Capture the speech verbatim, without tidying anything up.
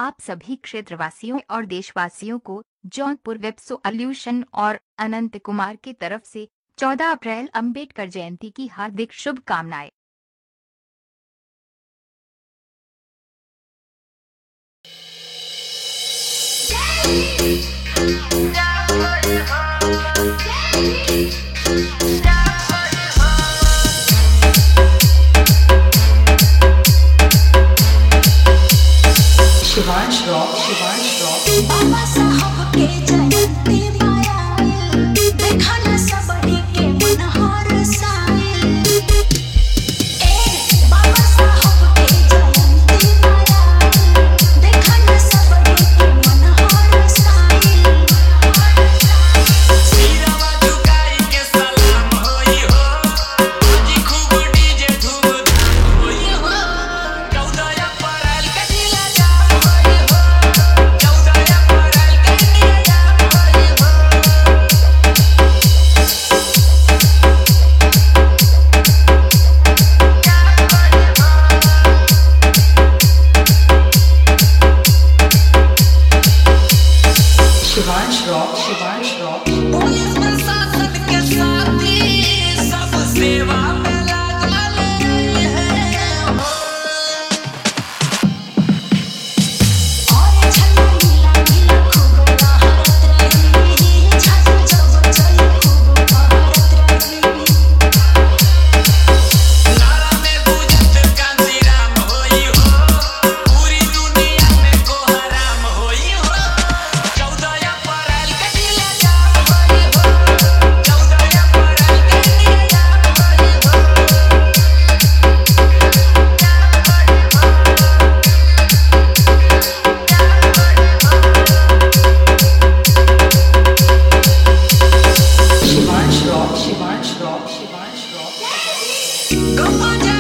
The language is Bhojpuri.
आप सभी क्षेत्रवासियों और देशवासियों को जौनपुर वेब सॉल्यूशन और अनंत कुमार की तरफ से चौदह अप्रैल अंबेडकर जयंती की हार्दिक शुभकामनाएं। शिवांश रॉक शिवांश रॉक बाबा साहब के जयंती माया देखा न सबड़ी के मन हरसाइल। ए बाबा साहब के जयंती माया देखा न सबड़ी के मन हरसाइल। सिरवा झुकाई के सलाम होई हो, आज खूब डीजे धूम धाम होई हो। चौदह अप्रैल के दिला जाम होई हो, चौदह अप्रैल के दिला जाम होई हो। Shivansh rock Shivansh rock police प्रशासन के साथी सब सेवा में लागल है। और झंडा नीला नीला खूब लहरत रही, छात्र जब चले खूब बहरत रही। नारा में गुजत कांसीराम होई हो, पूरी दुनिया में कोहराम होई हो। चौदह अप्रैल के दिला जाम होई हो, चौदह अप्रैल के दिला जाम होई हो। Shivansh rock Shivansh rock Shivansh rock गप्पा